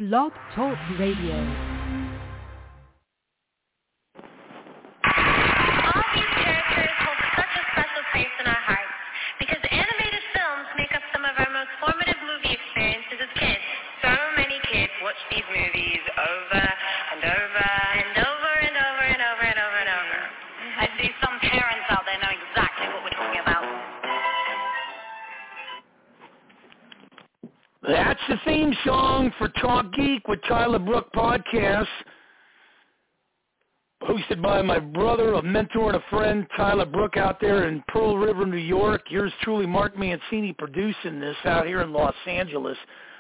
Blog Talk Radio. All these characters hold such a special place in our hearts because animated films make up some of our most formative movie experiences as kids. So many kids watch these movies over and over and over and over and over and over and over. I see some parents out there know exactly what we're talking about. That's the theme song for Talk Geek with Tyler Brook podcast, hosted by my brother, a mentor, and a friend, Tyler Brook, out there in Pearl River, New York. Yours truly, Mark Mancini, producing this out here in Los Angeles.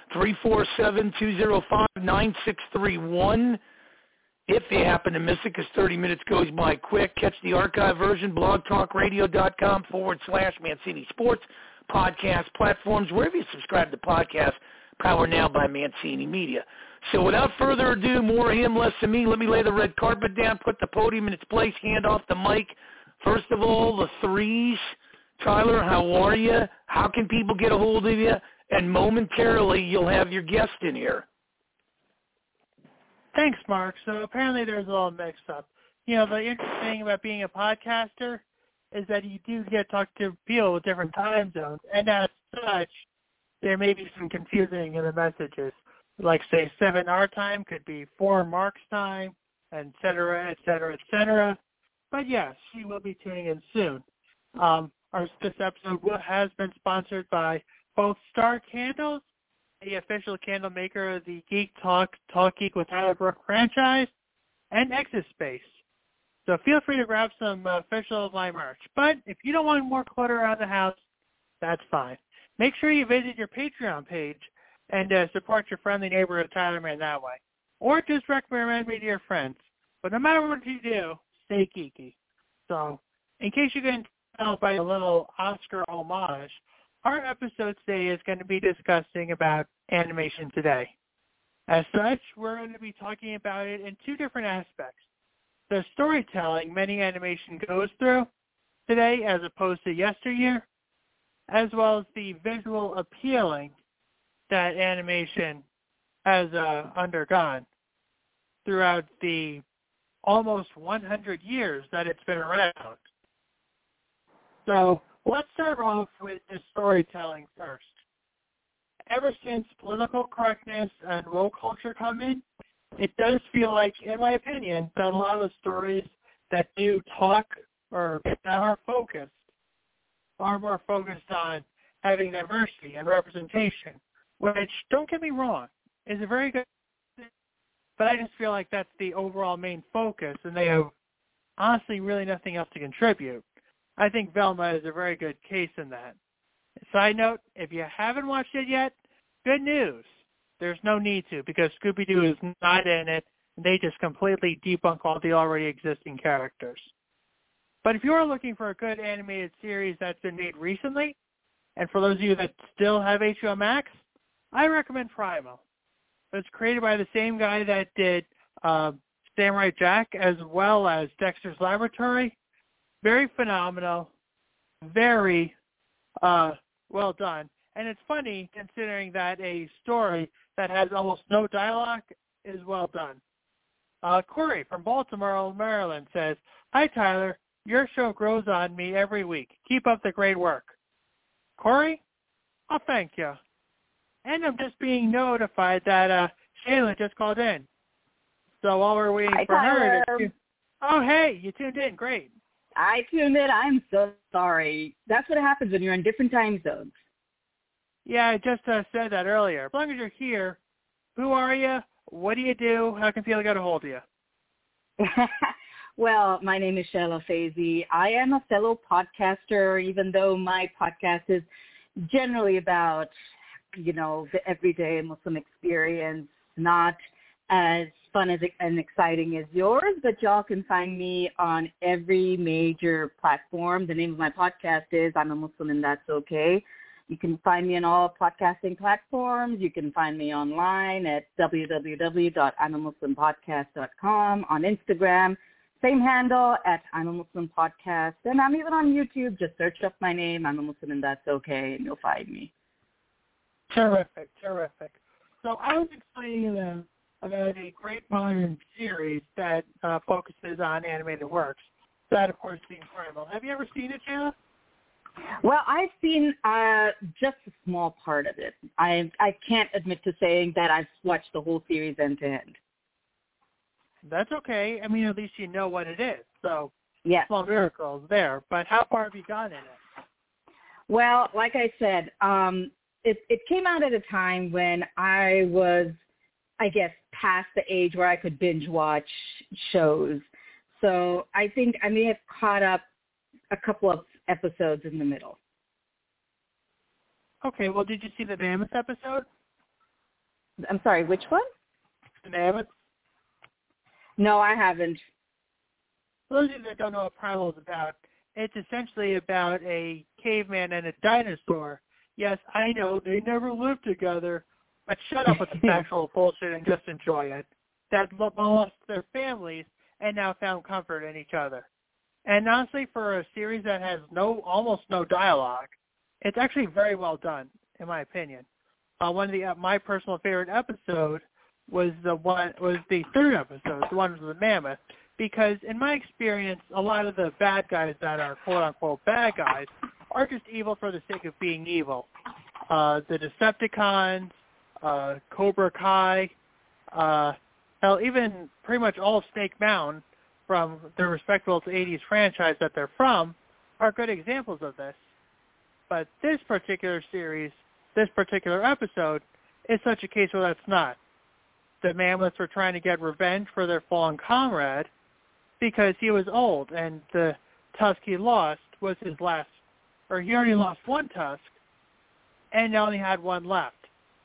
347-205-9631. If you happen to miss it, because 30 minutes goes by quick, catch the archive version, blogtalkradio.com/Mancini Sports, podcast platforms, wherever you subscribe to podcasts, powered now by Mancini Media. So without further ado, more of him, less of me. Let me lay the red carpet down, put the podium in its place, hand off the mic. First of all, the threes. Tyler, how are you? How can people get a hold of you? And momentarily, you'll have your guest in here. Thanks, Mark. So apparently there's a little mix-up. You know, the interesting thing about being a podcaster is that you do get to talk to people with different time zones, and as such, there may be some confusing in the messages. Like, say, 7 our time could be 4 Mark's time, et cetera, et cetera, et cetera. But yes, she will be tuning in soon. This episode has been sponsored by both Star Candles, the official candle maker of the Geek Talk Geek with Tyler Brook franchise, and Exit Space. So feel free to grab some official of my merch. But if you don't want more clutter around the house, that's fine. Make sure you visit your Patreon page and support your friendly neighborhood Tyler Man that way. Or just recommend me to your friends. But no matter what you do, stay geeky. So in case you couldn't tell by a little Oscar homage, our episode today is going to be discussing about animation today. As such, we're going to be talking about it in 2 different aspects. The storytelling many animation goes through today as opposed to yesteryear, as well as the visual appealing that animation has undergone throughout the almost 100 years that it's been around. So let's start off with the storytelling first. Ever since political correctness and woke culture come in, it does feel like, in my opinion, that a lot of the stories that do talk or that are focused are more focused on having diversity and representation, which, don't get me wrong, is a very good thing, but I just feel like that's the overall main focus, and they have honestly really nothing else to contribute. I think Velma is a very good case in that. Side note, if you haven't watched it yet, good news. There's no need to, because Scooby-Doo is not in it, and they just completely debunk all the already existing characters. But if you are looking for a good animated series that's been made recently, and for those of you that still have HBO Max, I recommend Primal. It's created by the same guy that did Samurai Jack as well as Dexter's Laboratory. Very phenomenal, very well done. And it's funny considering that a story that has almost no dialogue is well done. Corey from Baltimore, Maryland says, "Hi, Tyler. Your show grows on me every week. Keep up the great work." Corey, I'll thank you. And I'm just being notified that Shayla just called in. So while we're waiting for her to... Oh, hey, you tuned in. Great. I tuned in. I'm so sorry. That's what happens when you're in different time zones. Yeah, I just said that earlier. As long as you're here, who are you? What do you do? How can people get a hold of you? Well, my name is Shayla Faizi. I am a fellow podcaster, even though my podcast is generally about, you know, the everyday Muslim experience, not as fun as and exciting as yours, but y'all can find me on every major platform. The name of my podcast is I'm a Muslim and That's Okay. You can find me on all podcasting platforms. You can find me online at www.imamuslimpodcast.com, on Instagram, same handle at I'm a Muslim Podcast, and I'm even on YouTube. Just search up my name, I'm a Muslim and That's Okay, and you'll find me. Terrific, terrific. So I was explaining them about a great modern series that focuses on animated works. That, of course, being Primal. Have you ever seen it, Jayla? Well, I've seen just a small part of it. I can't admit to saying that I've watched the whole series end to end. That's okay. I mean, at least you know what it is. So, yes. Small miracles there. But how far have you gone in it? Well, like I said, it came out at a time when I was, I guess, past the age where I could binge watch shows. So I think I may have caught up a couple of episodes in the middle. Okay, well, did you see the Mammoth episode? I'm sorry, which one? The Mammoth? No, I haven't. For those of you that don't know what Primal is about, it's essentially about a caveman and a dinosaur. Yes, I know, they never lived together, but shut up with the factual bullshit and just enjoy it. That lost their families and now found comfort in each other. And honestly, for a series that has almost no dialogue, it's actually very well done, in my opinion. One of my personal favorite episode was the third episode, the one with the mammoth, because in my experience, a lot of the bad guys that are quote unquote bad guys are just evil for the sake of being evil. The Decepticons, Cobra Kai, hell, even pretty much all of Snake Mountain, from the respectable 80s franchise that they're from, are good examples of this. But this particular series, this particular episode, is such a case where that's not. The mammoths were trying to get revenge for their fallen comrade because he was old, and the tusk he lost was his last, or he already lost one tusk, and only had one left.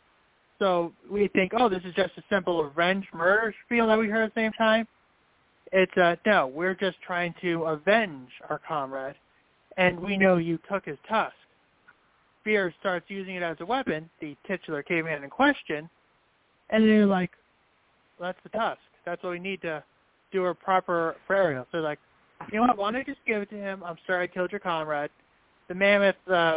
So we think, oh, this is just a simple revenge murder spiel that we heard at the same time. It's, no, we're just trying to avenge our comrade, and we know you took his tusk. Spears starts using it as a weapon, the titular caveman in question, and they're like, well, that's the tusk. That's what we need to do a proper burial. So they're like, you know what, why don't I just give it to him? I'm sorry I killed your comrade. The mammoth,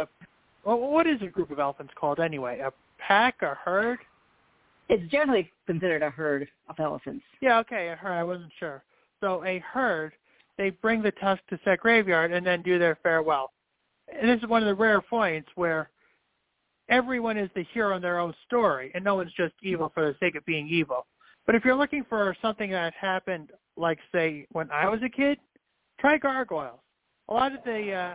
what is a group of elephants called anyway? A pack, a herd? It's generally considered a herd of elephants. Yeah, okay, a herd. I wasn't sure. So a herd, they bring the tusk to Set Graveyard and then do their farewell. And this is one of the rare points where everyone is the hero in their own story, and no one's just evil for the sake of being evil. But if you're looking for something that happened, like, say, when I was a kid, try Gargoyles. A lot of the,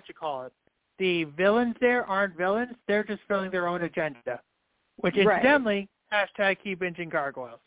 the villains there aren't villains. They're just filling their own agenda, which incidentally, hashtag keep binging Gargoyles.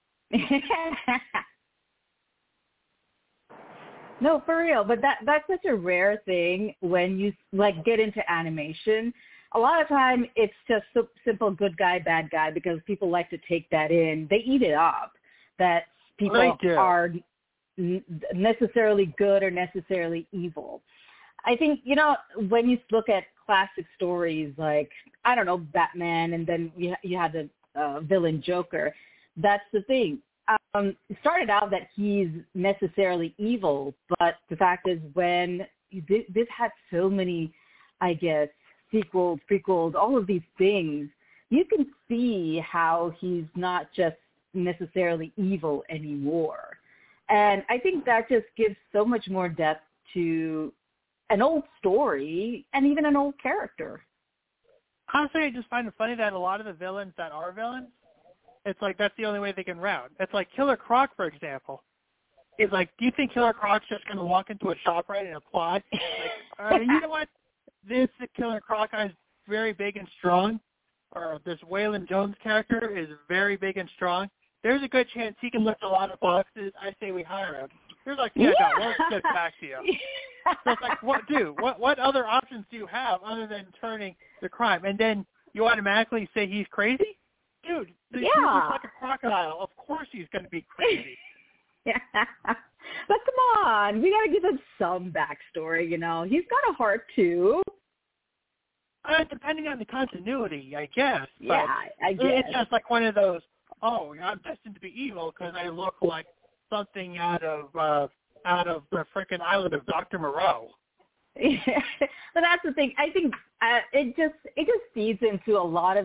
No, for real. But that's such a rare thing when you get into animation. A lot of time it's just simple good guy, bad guy, because people like to take that in. They eat it up. That people are necessarily good or necessarily evil. I think, when you look at classic stories like, I don't know, Batman, and then you had the villain Joker, that's the thing. It started out that he's necessarily evil, but the fact is when this had so many, I guess, sequels, prequels, all of these things, you can see how he's not just necessarily evil anymore. And I think that just gives so much more depth to an old story and even an old character. Honestly, I just find it funny that a lot of the villains that are villains, it's like that's the only way they can route. It's like Killer Croc, for example. It's like, do you think Killer Croc's just going to walk into a shop right and applaud? Like, you know what? This Killer Croc is very big and strong, or this Waylon Jones character is very big and strong. There's a good chance he can lift a lot of boxes. I say we hire him. You're like, no, let's get back to you. So it's like, what other options do you have other than turning the crime? And then you automatically say he's crazy? Dude, he looks like a crocodile. Of course he's going to be crazy. Yeah. But come on, we got to give him some backstory, He's got a heart, too. Depending on the continuity, I guess. Yeah, I guess. It's just like one of those, I'm destined to be evil because I look like something out of the frickin' island of Dr. Moreau. Yeah. But that's the thing. I think it just feeds into a lot of these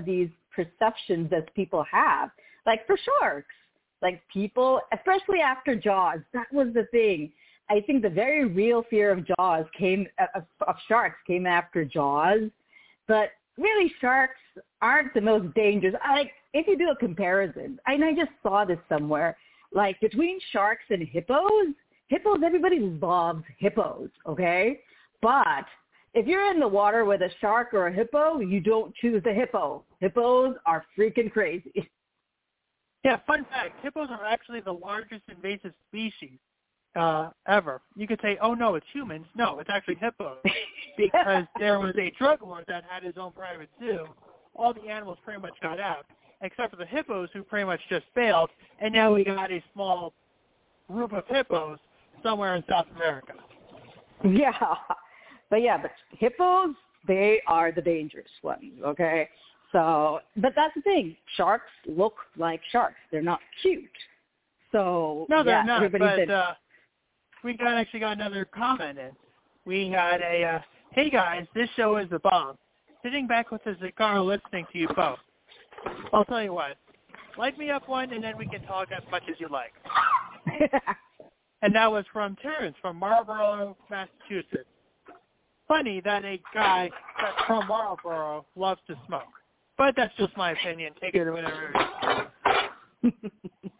perceptions as people have. Like for sharks, like people, especially after Jaws, that was the thing. I think the very real fear of sharks came after Jaws, but really sharks aren't the most dangerous. Like if you do a comparison, and I just saw this somewhere, like between sharks and hippos, everybody loves hippos, okay? But if you're in the water with a shark or a hippo, you don't choose the hippo. Hippos are freaking crazy. Yeah, fun fact, hippos are actually the largest invasive species ever. You could say, oh, no, it's humans. No, it's actually hippos. Because there was a drug lord that had his own private zoo. All the animals pretty much got out, except for the hippos who pretty much just failed. And now we got a small group of hippos somewhere in South America. Yeah. But hippos, they are the dangerous ones, okay? So, but that's the thing. Sharks look like sharks. They're not cute. So, no, they're not. But we actually got another comment in. We had a, hey guys, this show is the bomb. Sitting back with a cigar listening to you both. I'll tell you what. Light me up one, and then we can talk as much as you like. And that was from Terrence from Marlborough, Massachusetts. Funny that a guy that's from Marlborough loves to smoke. But that's just my opinion. Take it or whatever it is.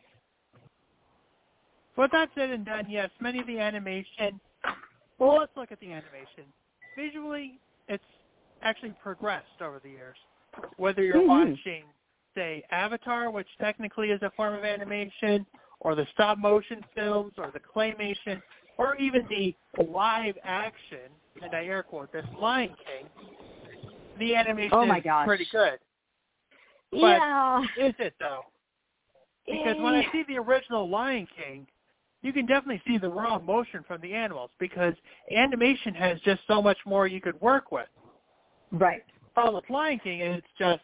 With that said and done, yes, many of the animation, well, let's look at the animation. Visually, it's actually progressed over the years. Whether you're watching, say, Avatar, which technically is a form of animation, or the stop-motion films, or the claymation, or even the live action, and I air quote this, Lion King, the animation is pretty good. But is it, though? Because when I see the original Lion King, you can definitely see the raw emotion from the animals, because animation has just so much more you could work with. Right. Well, with Lion King, it's just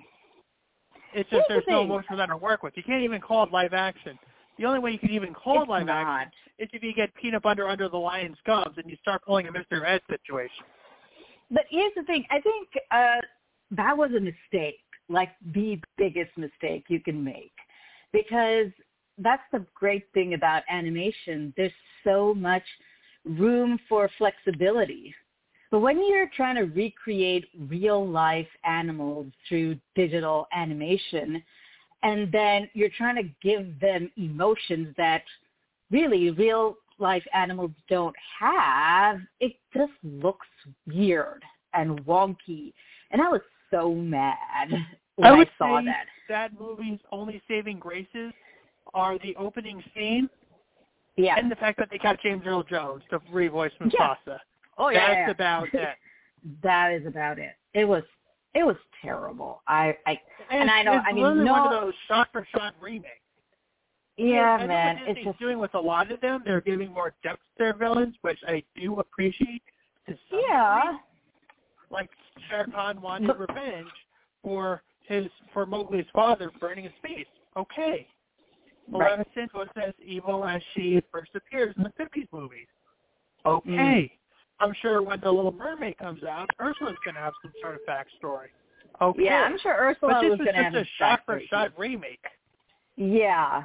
there's no emotion for them to work with. You can't even call it live action. The only way you can even call it live action is if you get peanut butter under the lion's gums and you start pulling a Mr. Ed situation. But here's the thing. I think that was a mistake, like the biggest mistake you can make, because that's the great thing about animation. There's so much room for flexibility. But when you're trying to recreate real-life animals through digital animation, and then you're trying to give them emotions that really real-life animals don't have, it just looks weird and wonky. And I was so mad when I saw that. That movie's only saving graces are the opening scene and the fact that they got James Earl Jones to revoice Mufasa. Yeah. Oh, yeah. That's about it. That is about it. It was terrible. I know. It's literally one of those shot-for-shot remakes. Yeah, I man. know what Disney's doing with a lot of them. They're giving more depth to their villains, which I do appreciate. To some degree. Like Shere Khan wanted revenge for Mowgli's father burning his face. Okay. Maleficent was as evil as she first appears in the 50s movies. Okay. I'm sure when The Little Mermaid comes out, Ursula's going to have some sort of backstory. Okay. Yeah, I'm sure Ursula was going to have a shot-for-shot remake. Yeah.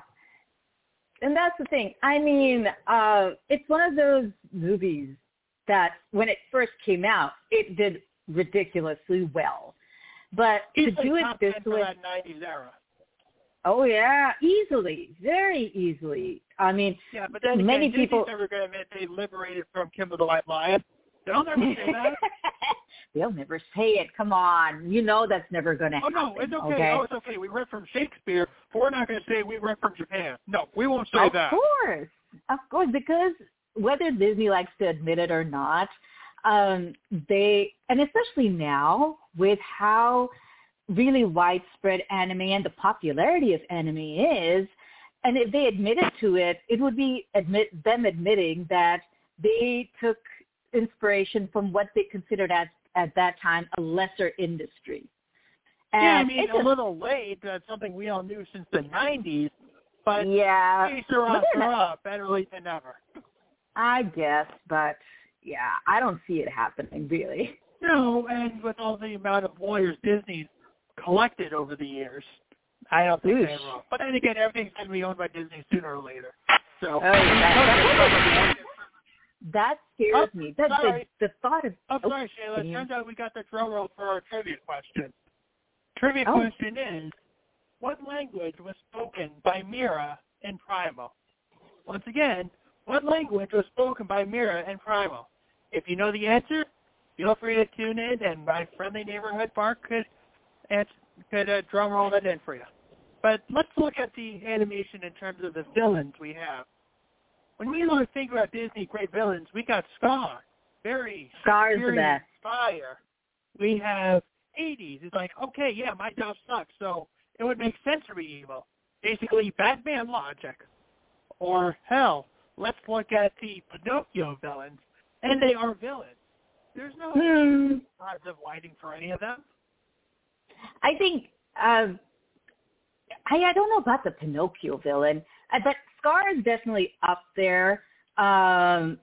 And that's the thing. I mean, it's one of those movies that when it first came out, it did ridiculously well. But to do it this way, for that 90s era. Oh yeah, easily, very easily. I mean, but then many again, people Disney's never going to admit they liberated from Kimber the White Lion. They'll never say that. They'll never say it. Come on, you know that's never going to happen. Oh no, it's okay. Oh, it's okay. We read from Shakespeare, but we're not going to say we read from Japan. No, we won't say that. Of course, because whether Disney likes to admit it or not, and especially now with how really widespread anime and the popularity of anime is, and if they admitted to it, it would be them admitting that they took inspiration from what they considered at that time a lesser industry. And I mean, a little late. That's something we all knew since the 90s, but better late than never. I guess, but I don't see it happening, really. No, and with all the amount of lawyers Disney's collected over the years. I don't think they're wrong. But then again, everything's going to be owned by Disney sooner or later. So that scares me. The thought of... I'm sorry, Shayla. It turns out we got the drum roll for our trivia question. Trivia question is, what language was spoken by Mira in Primal? Once again, what language was spoken by Mira in Primal? If you know the answer, feel free to tune in, and my friendly neighborhood Mark could drum roll that in for you. But let's look at the animation in terms of the villains we have. When we think about Disney great villains, we got Scar. Scar's the best. Fire. We have Hades. It's like, okay, yeah, my job sucks, so it would make sense to be evil. Basically, Batman logic. Or, hell, let's look at the Pinocchio villains, and they are villains. There's no odds of whiting for any of them. I think, I don't know about the Pinocchio villain, but Scar is definitely up there. And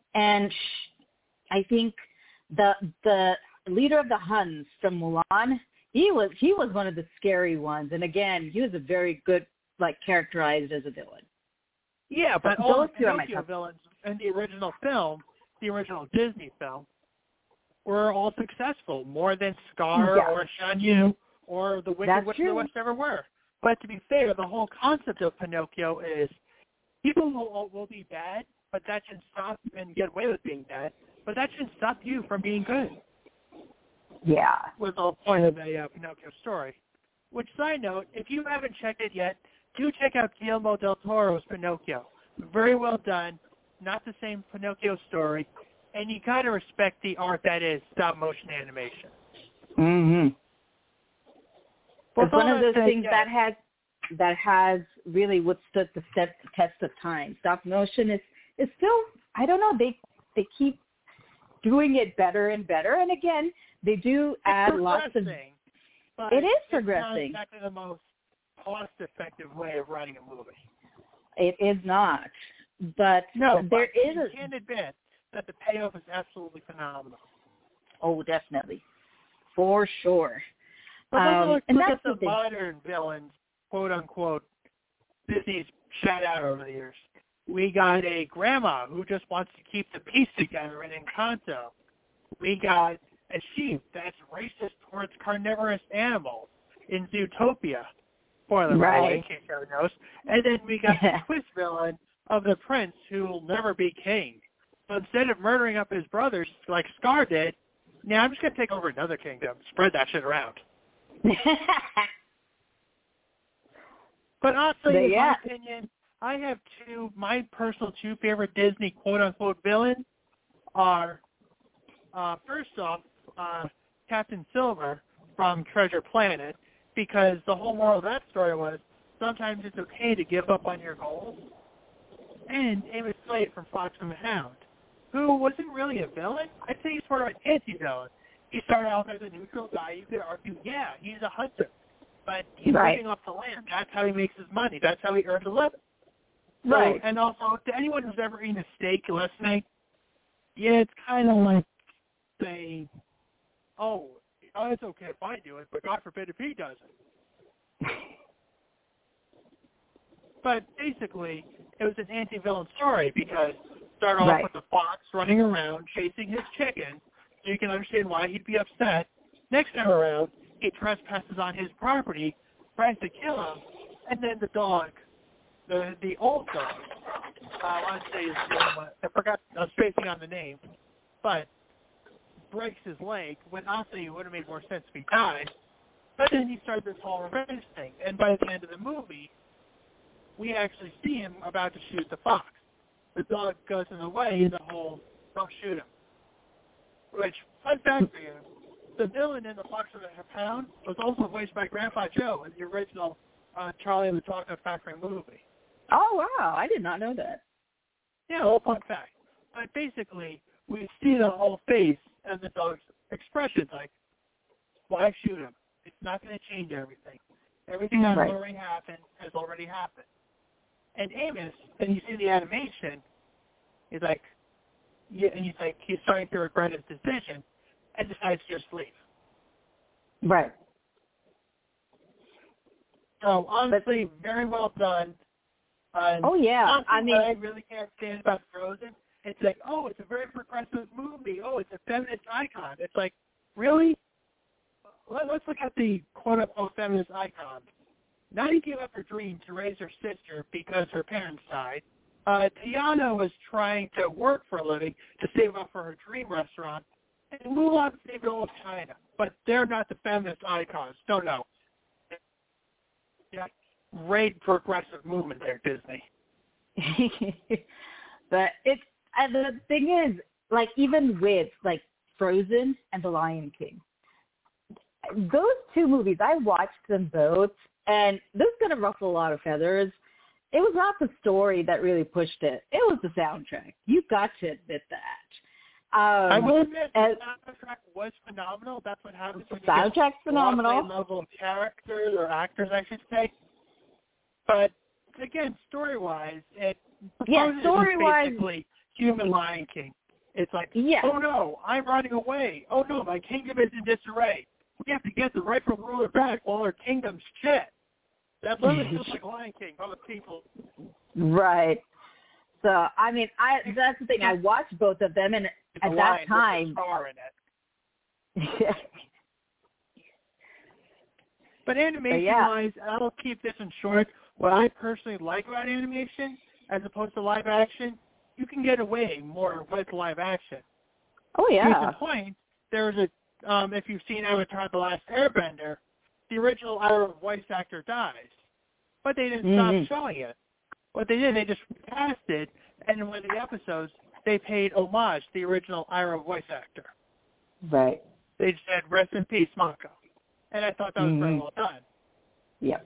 I think the leader of the Huns from Mulan, he was one of the scary ones. And again, he was a very good, characterized as a villain. Yeah, but all the Pinocchio villains in the original film, the original Disney film, were all successful, more than Scar or Shan Yu or the Wicked Witch of the West ever were. But to be fair, the whole concept of Pinocchio is people will be bad, but that shouldn't stop and get away with being bad, but that shouldn't stop you from being good. Yeah. Was the whole point of a Pinocchio story. Which, side note, if you haven't checked it yet, do check out Guillermo del Toro's Pinocchio. Very well done. Not the same Pinocchio story. And you got to respect the art that is stop-motion animation. Mm-hmm. It's one of those things that has really withstood the test of time. Stop motion is still, I don't know, they keep doing it better and better. And again, they do add lots of... It is progressing. It's not exactly the most cost-effective way of writing a movie. It is not. But you is can admit that the payoff is absolutely phenomenal. Oh, definitely. For sure. But look at the modern villains, quote-unquote, Disney's shut out over the years. We got a grandma who just wants to keep the peace together in Encanto. We got a sheep that's racist towards carnivorous animals in Zootopia. Spoiler, by the way, in case everyone knows. And then we got the twist villain of the prince who will never be king. So instead of murdering up his brothers like Scar did, now I'm just going to take over another kingdom, spread that shit around. But honestly, in my opinion, I have my personal two favorite Disney quote-unquote villains are, first off, Captain Silver from Treasure Planet, because the whole moral of that story was sometimes it's okay to give up on your goals. And Amos Slade from Fox and the Hound, who wasn't really a villain. I'd say he's sort of an anti-villain. He started off as a neutral guy. You could argue, yeah, he's a hunter, but he's living off the land. That's how he makes his money. That's how he earns a living. Right. And also, to anyone who's ever eaten a steak listening, yeah, it's kind of like saying, oh, it's okay if I do it, but God forbid if he doesn't. But basically, it was an anti-villain story because it started off with the fox running around chasing his chicken, so you can understand why he'd be upset. Next time around, he trespasses on his property, tries to kill him, and then the dog, the old dog, I want to say his name, I forgot, I was spacing on the name, but breaks his leg, when honestly it would have made more sense if he died. But then he started this whole revenge thing, and by the end of the movie, we actually see him about to shoot the fox. The dog goes in the way, and the whole, don't shoot him. Which, fun fact for you, the villain in The Fox and the Hound was also voiced by Grandpa Joe in the original Charlie and the Chocolate Factory movie. Oh, wow. I did not know that. Yeah, a little fun fact. But basically, we see the whole face and the dog's expression, like, why shoot him? It's not going to change everything. Everything that already happened has already happened. And Amos, and you see the animation, he's like, yeah, and he's starting to regret his decision and decides to just leave. Right. So honestly, very well done. Oh yeah, I mean, what I really can't stand about Frozen. It's like, oh, it's a very progressive movie. Oh, it's a feminist icon. It's like, really? Let's look at the quote-unquote feminist icons. Nani gave up her dream to raise her sister because her parents died. Tiana was trying to work for a living to save up for her dream restaurant. And Mulan saved all of China. But they're not the feminist icons. No. Yeah, great progressive movement there, Disney. But and the thing is, like, even with, like, Frozen and The Lion King, those two movies, I watched them both, and this is going to ruffle a lot of feathers. It was not the story that really pushed it. It was the soundtrack. You got to admit that. I will admit the soundtrack was phenomenal. That's what happens when you soundtrack's get phenomenal. a level of characters or actors, I should say. But again, story-wise, story-wise, basically human Lion King. It's like, oh no, I'm running away. Oh no, my kingdom is in disarray. We have to get the rightful ruler back while our kingdom's shit. That literally feels like Lion King, other people. Right. So, I mean, that's the thing. I watched both of them, and at that time... But animation-wise, I'll keep this in short. What I personally like about animation, as opposed to live action, you can get away more with live action. Oh, yeah. To the point, there's a, if you've seen Avatar The Last Airbender, the original Ira voice actor dies. But they didn't stop showing it. What they did, they just recast it, and in one of the episodes, they paid homage to the original Ira voice actor. Right. They just said, rest in peace, Mako. And I thought that was very well done. Yeah.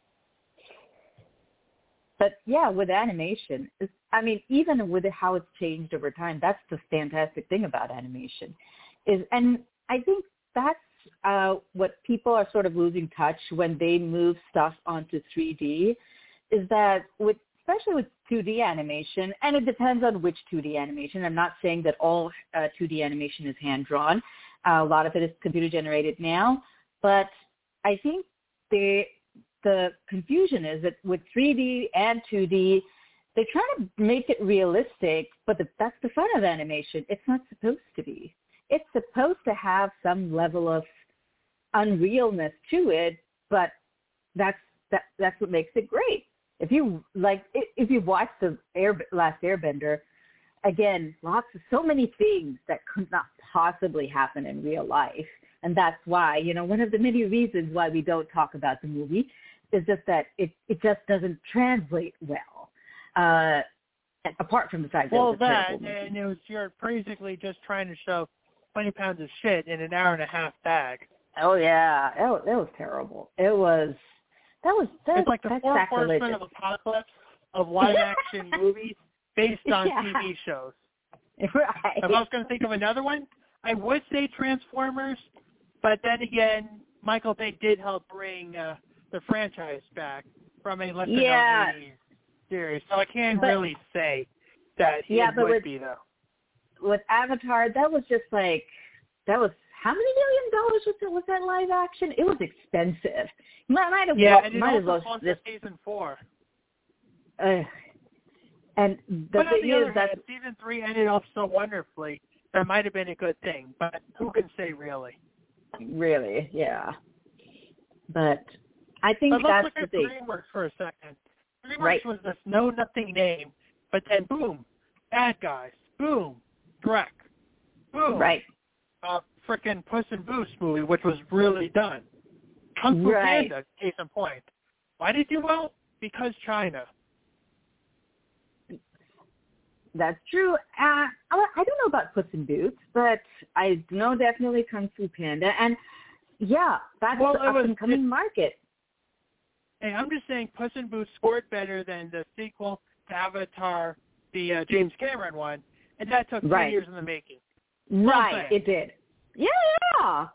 But, yeah, with animation, I mean, even with how it's changed over time, that's the fantastic thing about animation. And I think that's what people are sort of losing touch when they move stuff onto 3D, is that especially with 2D animation, and it depends on which 2D animation. I'm not saying that all 2D animation is hand-drawn. A lot of it is computer-generated now. But I think the confusion is that with 3D and 2D, they try to make it realistic, but that's the fun of animation. It's not supposed to be. It's supposed to have some level of unrealness to it, but that's what makes it great. If you watch the Last Airbender, again, so many things that could not possibly happen in real life. And that's why, one of the many reasons why we don't talk about the movie is just that it just doesn't translate well. Apart from the fact that it's a terrible movie. And you're basically just trying to show 20 pounds of shit in an hour and a half bag. Oh yeah, that was terrible. It's like the four horsemen of apocalypse of live action movies based on TV shows. Right. If I was going to think of another one, I would say Transformers, but then again, Michael Bay did help bring the franchise back from a lesser known 80s series, so I can't really say that would be though. With Avatar, that was how many $1 million was that live action? It was expensive. And it also cost season 4. And but on the other hand, season 3 ended off so wonderfully that might have been a good thing. But who can say really? Really, yeah. But I think that's the thing. Let's look at DreamWorks for a second. DreamWorks was this know-nothing name, but then boom, bad guys. Boom, Shrek. Boom. Right. Frickin' Puss in Boots movie, which was really done. Kung Fu Panda, case in point. Why did it do well? Because China. That's true. I don't know about Puss in Boots, but I know definitely Kung Fu Panda. And, that's the up-and-coming market. Hey, I'm just saying Puss in Boots scored better than the sequel to Avatar, the James Cameron one, and that took 3 years in the making. Right, it did. Yeah.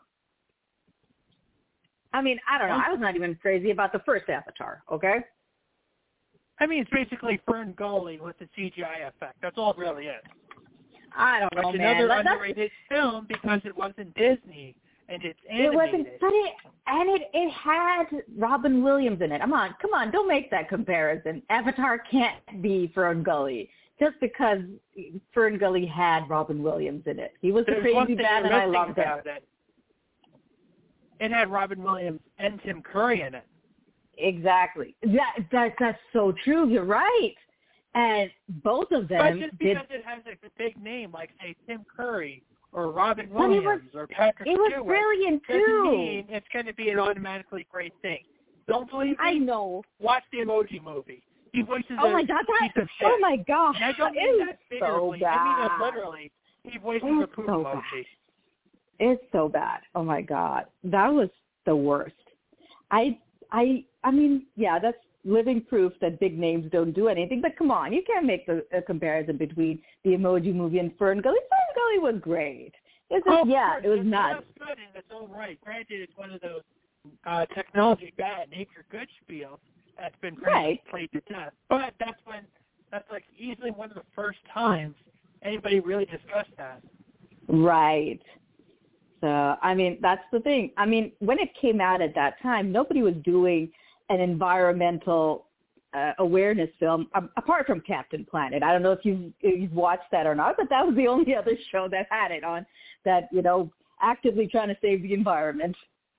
I mean, I don't know. I was not even crazy about the first Avatar, okay? I mean, it's basically Fern Gully with the CGI effect. That's all it really is. I don't know, man. Another underrated film because it wasn't Disney. and it's animated. It had Robin Williams in it. Come on, don't make that comparison. Avatar can't be Fern Gully just because Fern Gully had Robin Williams in it. He was a crazy man, and I loved it. It had Robin Williams and Tim Curry in it. Exactly. That's so true. You're right. And both of them But just because it has a big name like, say, Tim Curry or Robin Williams or Patrick Stewart, it was brilliant, too. Doesn't mean it's going to be an automatically great thing. Don't believe me? I know. Watch the Emoji Movie. He voices piece of shit. Oh, my gosh. And I don't mean that figuratively. So bad. I mean that literally. He voices a poop emoji. It's so bad. Oh, my God. That was the worst. I mean, yeah, that's living proof that big names don't do anything. But come on, you can't make a comparison between the Emoji Movie and Fern Gully. Fern Gully was great. It's just, it was nuts. It's good in its own right. Granted, it's one of those technology bad, nature good spiels that's been played to death. But that's like easily one of the first times anybody really discussed that. Right. So, I mean, that's the thing. I mean, when it came out at that time, nobody was doing an environmental awareness film apart from Captain Planet. I don't know if you've watched that or not, but that was the only other show that had it on that, actively trying to save the environment.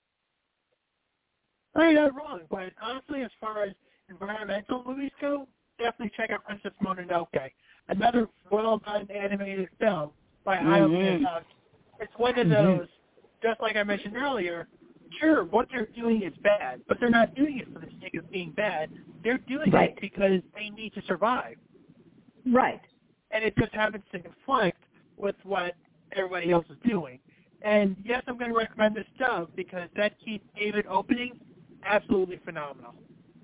You're not wrong, but honestly, as far as environmental movies go, definitely check out Princess Mononoke, another well-done animated film by Hayao Miyazaki. It's one of those, just like I mentioned earlier, sure, what they're doing is bad, but they're not doing it for the sake of being bad. They're doing it because they need to survive. Right. And it just happens to conflict with what everybody else is doing. And yes, I'm going to recommend this dub because that Keith David opening, absolutely phenomenal.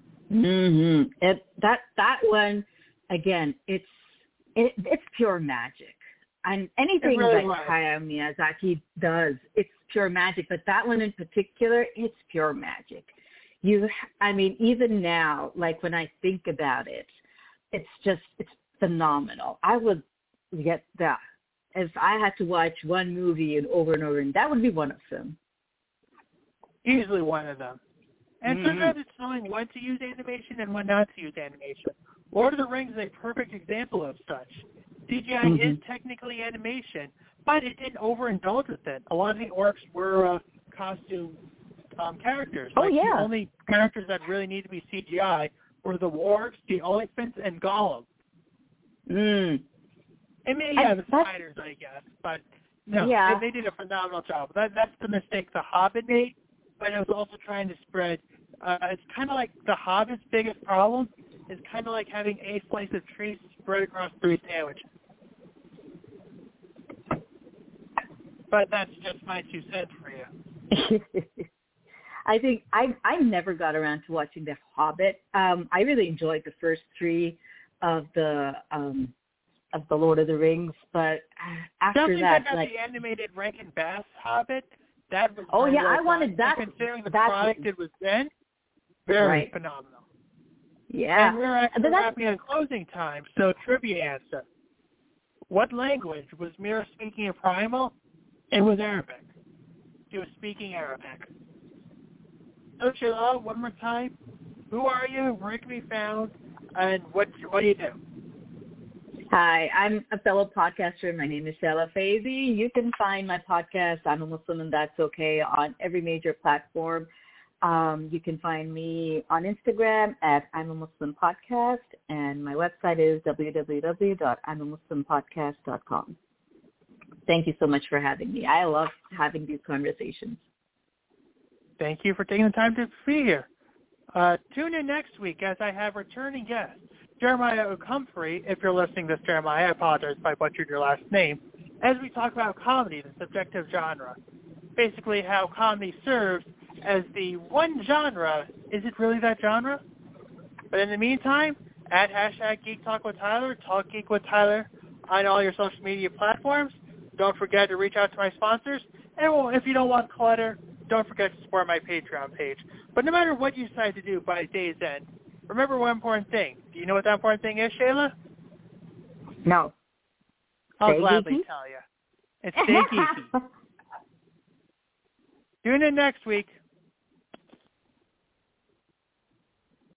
That one, again, it's pure magic. And anything that Hayao Miyazaki does, it's pure magic. But that one in particular, it's pure magic. Even now, like when I think about it, it's phenomenal. I would get that. If I had to watch one movie and over, and that would be one of them. Easily one of them. And sometimes it's knowing when to use animation and when not to use animation. Lord of the Rings is a perfect example of such. CGI is technically animation, but it didn't overindulge with it. A lot of the orcs were costume characters. The only characters that really need to be CGI were the wargs, the elephants, and Gollum. And maybe the spiders, I guess. But no, they did a phenomenal job. That's the mistake The Hobbit made, but it was also trying to spread. It's kind of like The Hobbit's biggest problem is kind of like having a slice of trees spread across 3 sandwiches. But that's just my 2 cents for you. I think I never got around to watching The Hobbit. I really enjoyed the first 3 of the Lord of the Rings, but after definitely that, the animated Rankin Bass Hobbit. That was I wanted that. Considering the product it was then, very phenomenal. Yeah, and we're actually wrapping on closing time. So trivia answer: what language was Mira speaking in Primal? It was Arabic. She was speaking Arabic. So Sheila, one more time. Who are you? Where can we be found? And what do you do? Hi, I'm a fellow podcaster. My name is Sheila Faizi. You can find my podcast, I'm a Muslim and That's Okay, on every major platform. You can find me on Instagram at I'm a Muslim Podcast, and my website is www.imamuslimpodcast.com. Thank you so much for having me. I love having these conversations. Thank you for taking the time to be here. Tune in next week as I have returning guest, Jeremiah O'Comfrey. If you're listening to this, Jeremiah, I apologize if I butchered your last name, as we talk about comedy, the subjective genre. Basically how comedy serves as the one genre. Is it really that genre? But in the meantime, at #GeekTalkWithTyler, Talk Geek with Tyler on all your social media platforms. Don't forget to reach out to my sponsors. And if you don't want clutter, don't forget to support my Patreon page. But no matter what you decide to do by day's end, remember one important thing. Do you know what that important thing is, Shayla? No. I'll gladly tell you. It's stay geeky. Tune in next week.